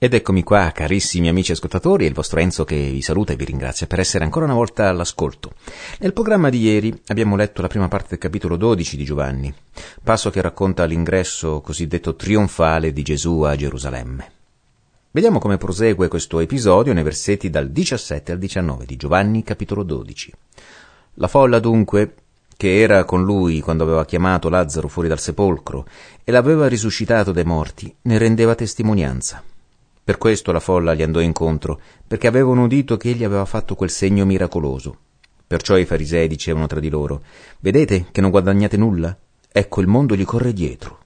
Ed eccomi qua, carissimi amici ascoltatori, è il vostro Enzo che vi saluta e vi ringrazia per essere ancora una volta all'ascolto. Nel programma di ieri abbiamo letto la prima parte del capitolo 12 di Giovanni, passo che racconta l'ingresso cosiddetto trionfale di Gesù a Gerusalemme. Vediamo come prosegue questo episodio nei versetti dal 17 al 19 di Giovanni capitolo 12. La folla dunque, che era con lui quando aveva chiamato Lazzaro fuori dal sepolcro e l'aveva risuscitato dai morti, ne rendeva testimonianza. Per questo la folla gli andò incontro, perché avevano udito che egli aveva fatto quel segno miracoloso. Perciò i farisei dicevano tra di loro: «Vedete che non guadagnate nulla? Ecco, il mondo gli corre dietro».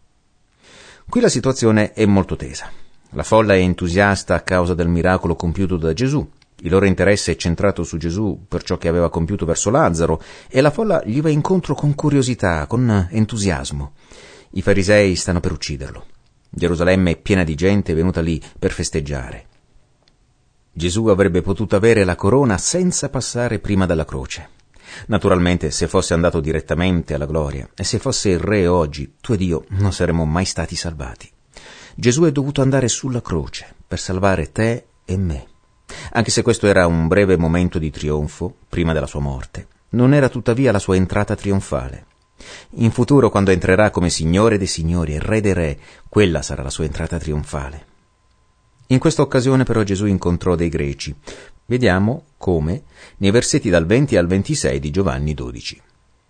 Qui la situazione è molto tesa. La folla è entusiasta a causa del miracolo compiuto da Gesù. Il loro interesse è centrato su Gesù per ciò che aveva compiuto verso Lazzaro, e la folla gli va incontro con curiosità, con entusiasmo. I farisei stanno per ucciderlo. Gerusalemme è piena di gente venuta lì per festeggiare. Gesù avrebbe potuto avere la corona senza passare prima dalla croce. Naturalmente, se fosse andato direttamente alla gloria e se fosse il re oggi, tu ed io non saremmo mai stati salvati. Gesù è dovuto andare sulla croce per salvare te e me. Anche se questo era un breve momento di trionfo, prima della sua morte, non era tuttavia la sua entrata trionfale. In futuro, quando entrerà come Signore dei Signori e Re dei Re, quella sarà la sua entrata trionfale. In questa occasione però Gesù incontrò dei greci. Vediamo come nei versetti dal 20 al 26 di Giovanni 12.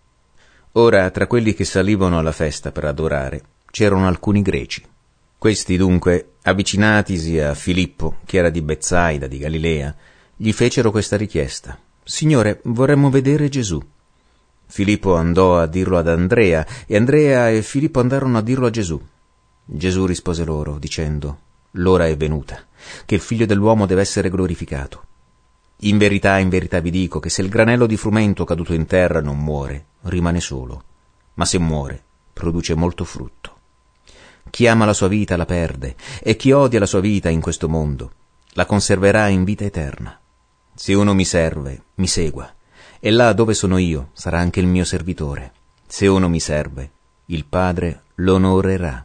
Ora, tra quelli che salivano alla festa per adorare, c'erano alcuni greci. Questi dunque, avvicinatisi a Filippo, che era di Betsaida, di Galilea, gli fecero questa richiesta: «Signore, vorremmo vedere Gesù». Filippo andò a dirlo ad Andrea, e Andrea e Filippo andarono a dirlo a Gesù. Gesù rispose loro, dicendo: «L'ora è venuta, che il Figlio dell'uomo deve essere glorificato. In verità vi dico che se il granello di frumento caduto in terra non muore, rimane solo, ma se muore, produce molto frutto. Chi ama la sua vita la perde, e chi odia la sua vita in questo mondo la conserverà in vita eterna. Se uno mi serve, mi segua, e là dove sono io sarà anche il mio servitore. Se uno mi serve, il Padre lo onorerà».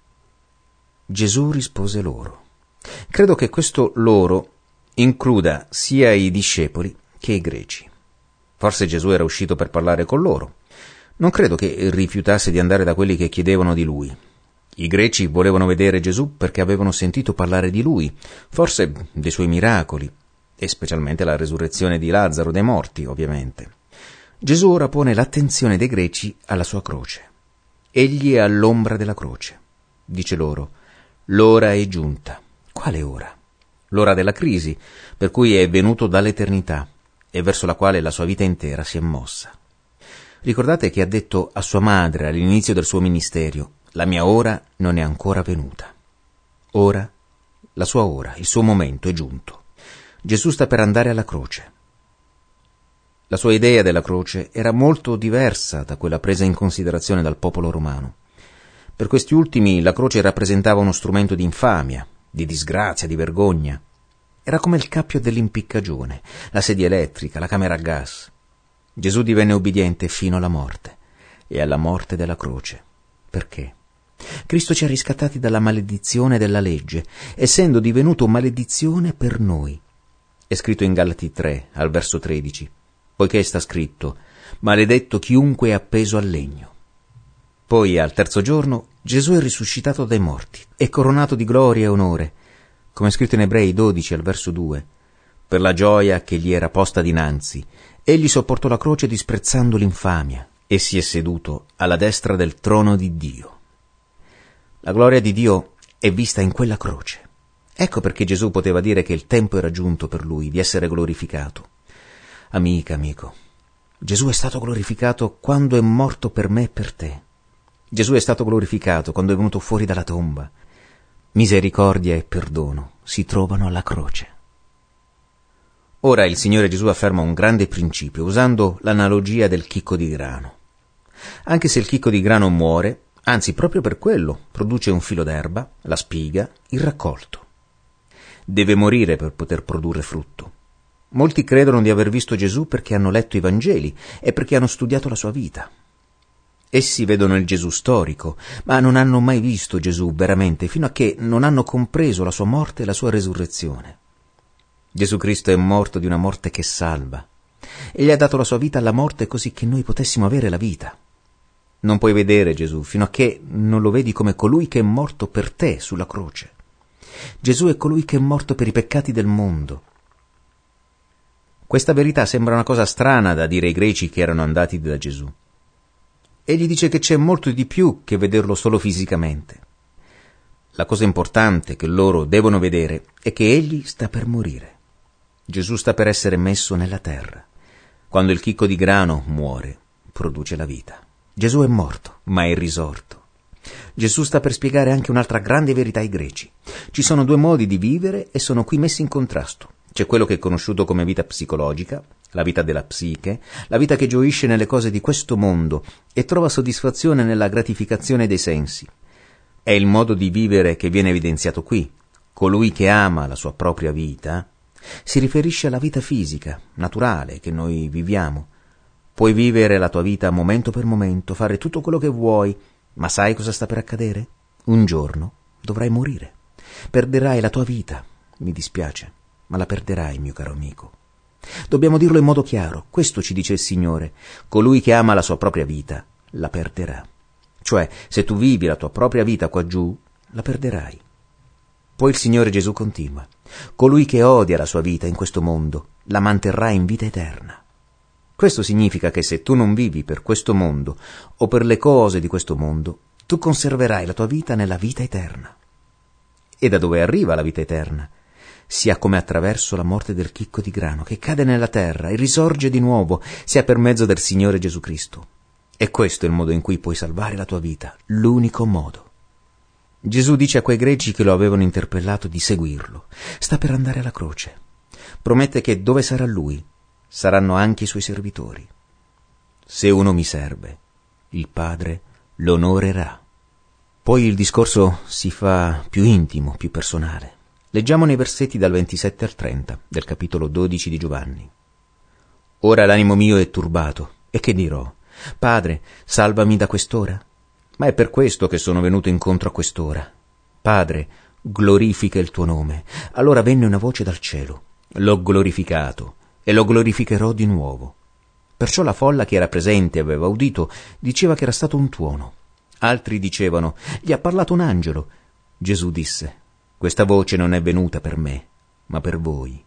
Gesù rispose loro. Credo che questo loro includa sia i discepoli che i greci. Forse Gesù era uscito per parlare con loro. Non credo che rifiutasse di andare da quelli che chiedevano di lui. I greci volevano vedere Gesù perché avevano sentito parlare di lui, forse dei suoi miracoli, e specialmente la resurrezione di Lazzaro dai morti, ovviamente. Gesù ora pone l'attenzione dei greci alla sua croce. Egli è all'ombra della croce. Dice loro: «L'ora è giunta». Quale ora? L'ora della crisi, per cui è venuto dall'eternità e verso la quale la sua vita intera si è mossa. Ricordate che ha detto a sua madre all'inizio del suo ministero: «La mia ora non è ancora venuta». Ora, la sua ora, il suo momento è giunto. Gesù sta per andare alla croce. La sua idea della croce era molto diversa da quella presa in considerazione dal popolo romano. Per questi ultimi la croce rappresentava uno strumento di infamia, di disgrazia, di vergogna. Era come il cappio dell'impiccagione, la sedia elettrica, la camera a gas. Gesù divenne ubbidiente fino alla morte, e alla morte della croce. Perché? Cristo ci ha riscattati dalla maledizione della legge, essendo divenuto maledizione per noi. È scritto in Galati 3, al verso 13, poiché sta scritto: «Maledetto chiunque è appeso al legno». Poi, al terzo giorno, Gesù è risuscitato dai morti, è coronato di gloria e onore, come è scritto in Ebrei 12, al verso 2. Per la gioia che gli era posta dinanzi, egli sopportò la croce disprezzando l'infamia, e si è seduto alla destra del trono di Dio. La gloria di Dio è vista in quella croce. Ecco perché Gesù poteva dire che il tempo era giunto per lui di essere glorificato. Amica, amico, Gesù è stato glorificato quando è morto per me e per te. Gesù è stato glorificato quando è venuto fuori dalla tomba. Misericordia e perdono si trovano alla croce. Ora il Signore Gesù afferma un grande principio usando l'analogia del chicco di grano. Anche se il chicco di grano muore, anzi proprio per quello produce un filo d'erba, la spiga, il raccolto. Deve morire per poter produrre frutto. Molti credono di aver visto Gesù perché hanno letto i Vangeli e perché hanno studiato la sua vita. Essi vedono il Gesù storico, ma non hanno mai visto Gesù veramente, fino a che non hanno compreso la sua morte e la sua resurrezione. Gesù Cristo è morto di una morte che salva. Egli ha dato la sua vita alla morte così che noi potessimo avere la vita. Non puoi vedere Gesù fino a che non lo vedi come colui che è morto per te sulla croce. Gesù è colui che è morto per i peccati del mondo. Questa verità sembra una cosa strana da dire ai greci che erano andati da Gesù. Egli dice che c'è molto di più che vederlo solo fisicamente. La cosa importante che loro devono vedere è che egli sta per morire. Gesù sta per essere messo nella terra. Quando il chicco di grano muore, produce la vita. Gesù è morto, ma è risorto. Gesù sta per spiegare anche un'altra grande verità ai greci. Ci sono due modi di vivere e sono qui messi in contrasto. C'è quello che è conosciuto come vita psicologica, la vita della psiche, la vita che gioisce nelle cose di questo mondo e trova soddisfazione nella gratificazione dei sensi. È il modo di vivere che viene evidenziato qui. Colui che ama la sua propria vita si riferisce alla vita fisica, naturale, che noi viviamo. Puoi vivere la tua vita momento per momento, fare tutto quello che vuoi, ma sai cosa sta per accadere? Un giorno dovrai morire. Perderai la tua vita. Mi dispiace, ma la perderai, mio caro amico. Dobbiamo dirlo in modo chiaro. Questo ci dice il Signore. Colui che ama la sua propria vita la perderà. Cioè, se tu vivi la tua propria vita qua giù, la perderai. Poi il Signore Gesù continua. Colui che odia la sua vita in questo mondo la manterrà in vita eterna. Questo significa che se tu non vivi per questo mondo o per le cose di questo mondo, tu conserverai la tua vita nella vita eterna. E da dove arriva la vita eterna? Sia come attraverso la morte del chicco di grano che cade nella terra e risorge di nuovo, sia per mezzo del Signore Gesù Cristo. E questo è il modo in cui puoi salvare la tua vita, l'unico modo. Gesù dice a quei greci che lo avevano interpellato di seguirlo. Sta per andare alla croce. Promette che dove sarà lui, saranno anche i suoi servitori. Se uno mi serve, il Padre lo onorerà. Poi il discorso si fa più intimo, più personale. Leggiamo nei versetti dal 27 al 30 del capitolo 12 di Giovanni. Ora l'animo mio è turbato, e che dirò? Padre, salvami da quest'ora? Ma è per questo che sono venuto incontro a quest'ora. Padre, glorifica il tuo nome. Allora venne una voce dal cielo. L'ho glorificato e lo glorificherò di nuovo. Perciò la folla che era presente e aveva udito diceva che era stato un tuono. Altri dicevano, gli ha parlato un angelo. Gesù disse, questa voce non è venuta per me, ma per voi.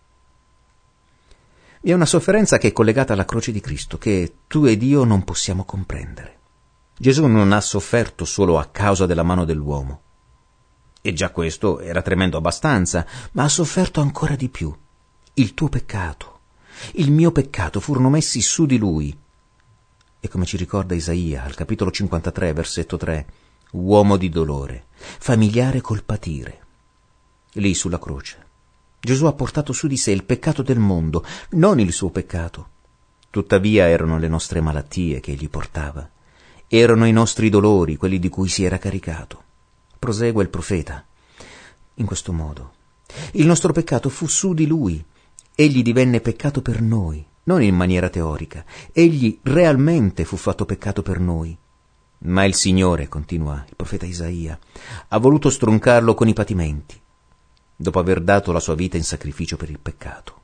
Vi è una sofferenza che è collegata alla croce di Cristo, che tu ed io non possiamo comprendere. Gesù non ha sofferto solo a causa della mano dell'uomo. E già questo era tremendo abbastanza, ma ha sofferto ancora di più. Il tuo peccato, il mio peccato furono messi su di lui. E come ci ricorda Isaia, al capitolo 53, versetto 3, uomo di dolore, familiare col patire. Lì sulla croce, Gesù ha portato su di sé il peccato del mondo, non il suo peccato. Tuttavia erano le nostre malattie che egli portava. Erano i nostri dolori, quelli di cui si era caricato. Prosegue il profeta. In questo modo, il nostro peccato fu su di lui. Egli divenne peccato per noi, non in maniera teorica. Egli realmente fu fatto peccato per noi. Ma il Signore, continua il profeta Isaia, ha voluto stroncarlo con i patimenti, dopo aver dato la sua vita in sacrificio per il peccato.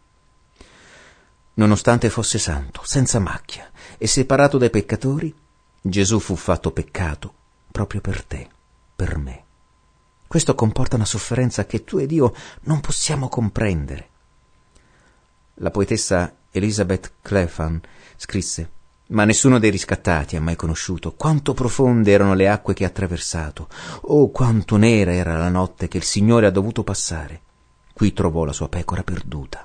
Nonostante fosse santo, senza macchia e separato dai peccatori, Gesù fu fatto peccato proprio per te, per me. Questo comporta una sofferenza che tu ed io non possiamo comprendere. La poetessa Elizabeth Clephane scrisse: ma nessuno dei riscattati ha mai conosciuto quanto profonde erano le acque che ha attraversato, o quanto nera era la notte che il Signore ha dovuto passare. Qui trovò la sua pecora perduta.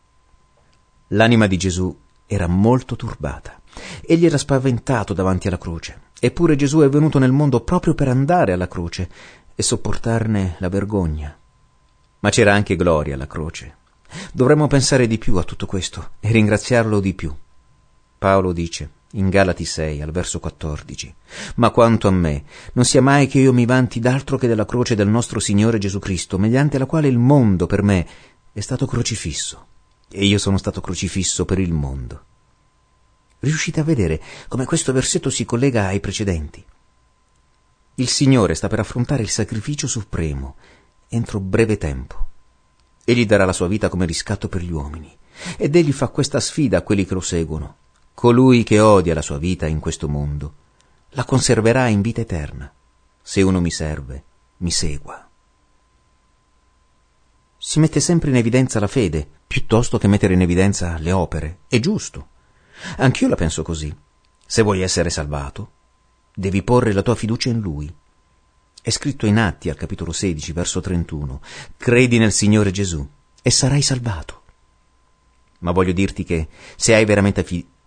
L'anima di Gesù era molto turbata. Egli era spaventato davanti alla croce. Eppure Gesù è venuto nel mondo proprio per andare alla croce e sopportarne la vergogna. Ma c'era anche gloria alla croce. Dovremmo pensare di più a tutto questo e ringraziarlo di più. Paolo dice in Galati 6 al verso 14: ma quanto a me, non sia mai che io mi vanti d'altro che della croce del nostro Signore Gesù Cristo, mediante la quale il mondo per me è stato crocifisso e io sono stato crocifisso per il mondo. Riuscite a vedere come questo versetto si collega ai precedenti? Il Signore sta per affrontare il sacrificio supremo entro breve tempo. Egli darà la sua vita come riscatto per gli uomini, ed egli fa questa sfida a quelli che lo seguono. Colui che odia la sua vita in questo mondo la conserverà in vita eterna. Se uno mi serve, mi segua. Si mette sempre in evidenza la fede, piuttosto che mettere in evidenza le opere. È giusto. Anch'io la penso così. Se vuoi essere salvato, devi porre la tua fiducia in Lui. È scritto in Atti, al capitolo 16, verso 31. Credi nel Signore Gesù e sarai salvato. Ma voglio dirti che se hai veramente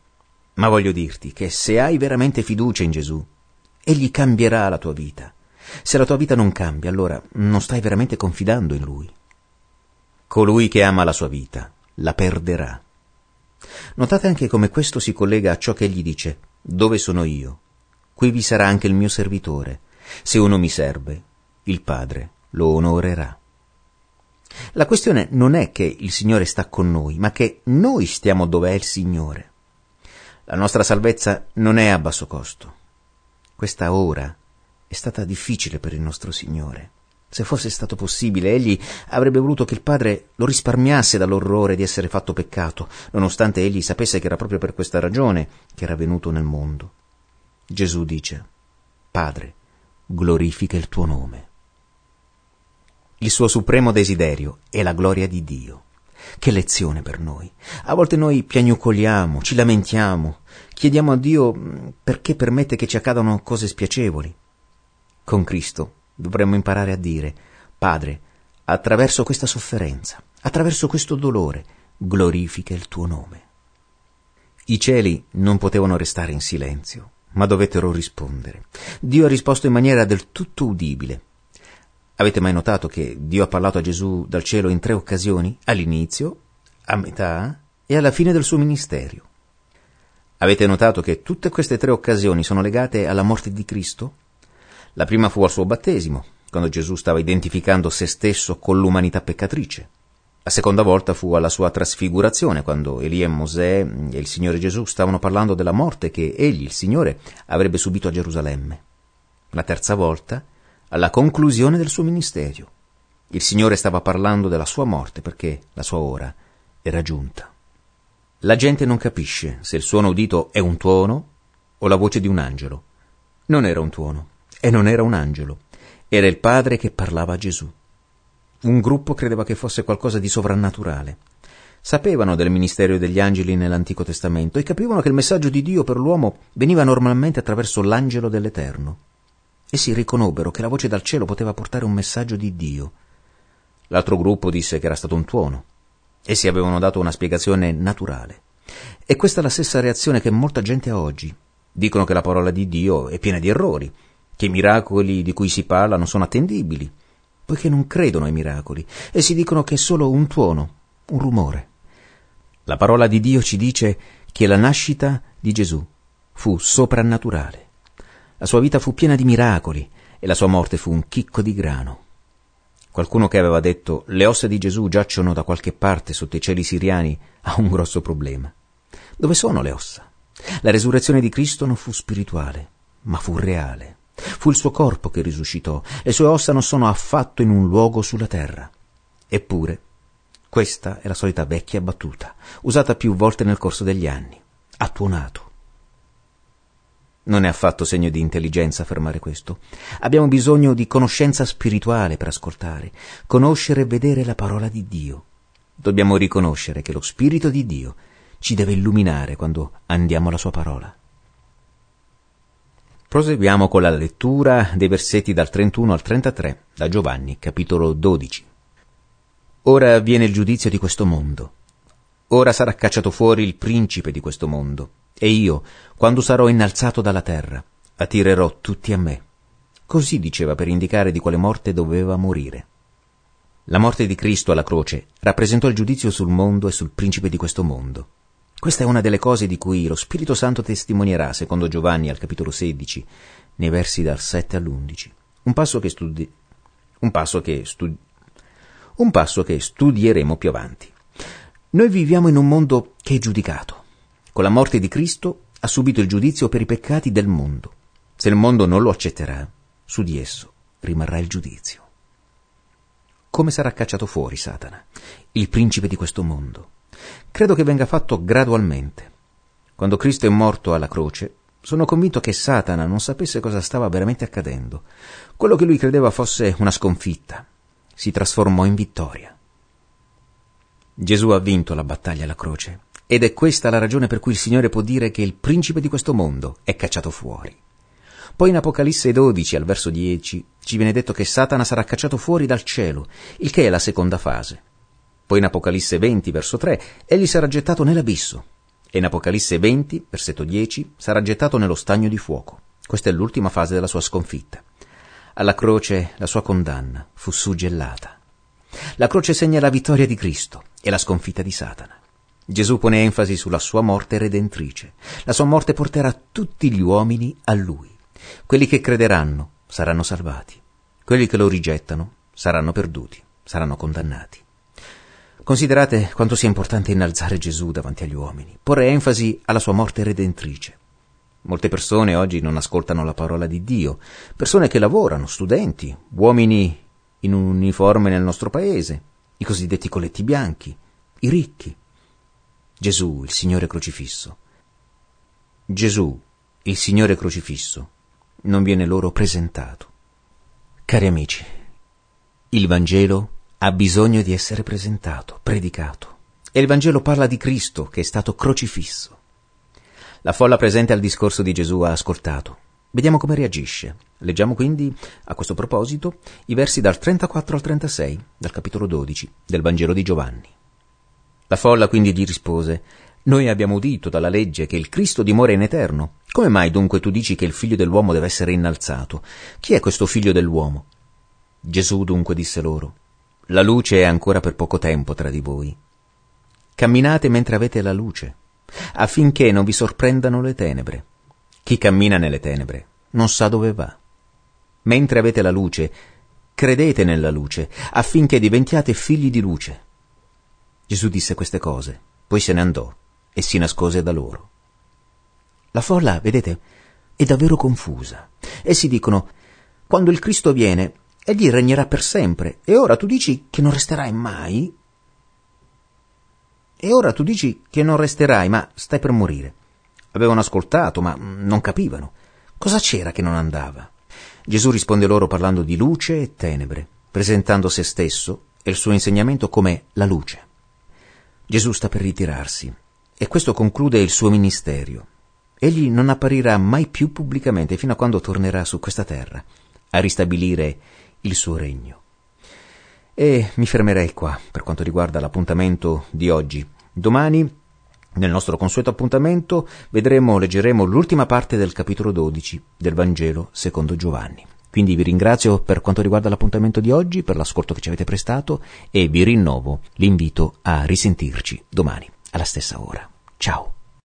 fiducia in Gesù, Egli cambierà la tua vita. Se la tua vita non cambia, allora non stai veramente confidando in Lui. Colui che ama la sua vita la perderà. Notate anche come questo si collega a ciò che egli dice: dove sono io, qui vi sarà anche il mio servitore. Se uno mi serve, il Padre lo onorerà. La questione non è che il Signore sta con noi, ma che noi stiamo dove è il Signore. La nostra salvezza non è a basso costo. Questa ora è stata difficile per il nostro Signore. Se fosse stato possibile, egli avrebbe voluto che il Padre lo risparmiasse dall'orrore di essere fatto peccato, nonostante egli sapesse che era proprio per questa ragione che era venuto nel mondo. Gesù dice: Padre, glorifica il tuo nome. Il suo supremo desiderio è la gloria di Dio. Che lezione per noi. A volte noi piagnucoliamo, ci lamentiamo, chiediamo a Dio perché permette che ci accadano cose spiacevoli. Con Cristo dovremmo imparare a dire: Padre, attraverso questa sofferenza, attraverso questo dolore, glorifica il tuo nome. I cieli non potevano restare in silenzio, ma dovettero rispondere. Dio ha risposto in maniera del tutto udibile. Avete mai notato che Dio ha parlato a Gesù dal cielo in 3 occasioni? All'inizio, a metà e alla fine del suo ministero. Avete notato che tutte queste 3 occasioni sono legate alla morte di Cristo? La prima fu al suo battesimo, quando Gesù stava identificando se stesso con l'umanità peccatrice. La seconda volta fu alla sua trasfigurazione, quando Elia e Mosè e il Signore Gesù stavano parlando della morte che egli, il Signore, avrebbe subito a Gerusalemme. La terza volta, alla conclusione del suo ministero. Il Signore stava parlando della sua morte perché la sua ora era giunta. La gente non capisce se il suono udito è un tuono o la voce di un angelo. Non era un tuono e non era un angelo. Era il Padre che parlava a Gesù. Un gruppo credeva che fosse qualcosa di sovrannaturale. Sapevano del ministero degli angeli nell'Antico Testamento e capivano che il messaggio di Dio per l'uomo veniva normalmente attraverso l'angelo dell'Eterno. Essi riconobbero che la voce dal cielo poteva portare un messaggio di Dio. L'altro gruppo disse che era stato un tuono. Essi avevano dato una spiegazione naturale. E questa è la stessa reazione che molta gente ha oggi. Dicono che la parola di Dio è piena di errori, che i miracoli di cui si parla non sono attendibili, poiché non credono ai miracoli. Essi dicono che è solo un tuono, un rumore. La parola di Dio ci dice che la nascita di Gesù fu soprannaturale. La sua vita fu piena di miracoli e la sua morte fu un chicco di grano. Qualcuno che aveva detto le ossa di Gesù giacciono da qualche parte sotto i cieli siriani ha un grosso problema. Dove sono le ossa? La resurrezione di Cristo non fu spirituale, ma fu reale. Fu il suo corpo che risuscitò. Le sue ossa non sono affatto in un luogo sulla terra. Eppure, questa è la solita vecchia battuta, usata più volte nel corso degli anni. Ha tuonato. Non è affatto segno di intelligenza affermare questo. Abbiamo bisogno di conoscenza spirituale per ascoltare, conoscere e vedere la parola di Dio. Dobbiamo riconoscere che lo Spirito di Dio ci deve illuminare quando andiamo alla sua parola. Proseguiamo con la lettura dei versetti dal 31 al 33, da Giovanni, capitolo 12. Ora viene il giudizio di questo mondo. Ora sarà cacciato fuori il principe di questo mondo. E io, quando sarò innalzato dalla terra, attirerò tutti a me. Così diceva per indicare di quale morte doveva morire. La morte di Cristo alla croce rappresentò il giudizio sul mondo e sul principe di questo mondo. Questa è una delle cose di cui lo Spirito Santo testimonierà, secondo Giovanni al capitolo 16, nei versi dal 7 all'11. Un passo che studieremo più avanti. Noi viviamo in un mondo che è giudicato. Con la morte di Cristo ha subito il giudizio per i peccati del mondo. Se il mondo non lo accetterà, su di esso rimarrà il giudizio. Come sarà cacciato fuori Satana, il principe di questo mondo? Credo che venga fatto gradualmente. Quando Cristo è morto alla croce, sono convinto che Satana non sapesse cosa stava veramente accadendo. Quello che lui credeva fosse una sconfitta si trasformò in vittoria. Gesù ha vinto la battaglia alla croce, ed è questa la ragione per cui il Signore può dire che il principe di questo mondo è cacciato fuori. Poi in Apocalisse 12, al verso 10, ci viene detto che Satana sarà cacciato fuori dal cielo, il che è la seconda fase. Poi in Apocalisse 20, verso 3, egli sarà gettato nell'abisso. E in Apocalisse 20, versetto 10, sarà gettato nello stagno di fuoco. Questa è l'ultima fase della sua sconfitta. Alla croce la sua condanna fu suggellata. La croce segna la vittoria di Cristo e la sconfitta di Satana. Gesù pone enfasi sulla sua morte redentrice. La sua morte porterà tutti gli uomini a Lui. Quelli che crederanno saranno salvati. Quelli che lo rigettano saranno perduti, saranno condannati. Considerate quanto sia importante innalzare Gesù davanti agli uomini, porre enfasi alla sua morte redentrice. Molte persone oggi non ascoltano la parola di Dio, persone che lavorano, studenti, uomini in un uniforme nel nostro paese, i cosiddetti colletti bianchi, i ricchi. Gesù, il Signore crocifisso. Gesù, il Signore crocifisso, non viene loro presentato. Cari amici, il Vangelo ha bisogno di essere presentato, predicato. E il Vangelo parla di Cristo che è stato crocifisso. La folla presente al discorso di Gesù ha ascoltato. Vediamo come reagisce. Leggiamo quindi, a questo proposito, i versi dal 34 al 36 del capitolo 12 del Vangelo di Giovanni. La folla quindi gli rispose: «Noi abbiamo udito dalla legge che il Cristo dimora in eterno. Come mai dunque tu dici che il figlio dell'uomo deve essere innalzato? Chi è questo figlio dell'uomo?» Gesù dunque disse loro: «La luce è ancora per poco tempo tra di voi. Camminate mentre avete la luce, affinché non vi sorprendano le tenebre. Chi cammina nelle tenebre non sa dove va. Mentre avete la luce, credete nella luce, affinché diventiate figli di luce». Gesù disse queste cose, poi se ne andò e si nascose da loro. La folla, vedete, è davvero confusa. Essi dicono: «Quando il Cristo viene, egli regnerà per sempre, e ora tu dici che non resterai mai? E ora tu dici che non resterai, ma stai per morire». Avevano ascoltato, ma non capivano. Cosa c'era che non andava? Gesù risponde loro parlando di luce e tenebre, presentando se stesso e il suo insegnamento come la luce. Gesù sta per ritirarsi, e questo conclude il suo ministero. Egli non apparirà mai più pubblicamente fino a quando tornerà su questa terra, a ristabilire il suo regno. E mi fermerei qua per quanto riguarda l'appuntamento di oggi. Domani, nel nostro consueto appuntamento, leggeremo l'ultima parte del capitolo 12 del Vangelo secondo Giovanni. Quindi vi ringrazio per quanto riguarda l'appuntamento di oggi, per l'ascolto che ci avete prestato, e vi rinnovo l'invito a risentirci domani alla stessa ora. Ciao!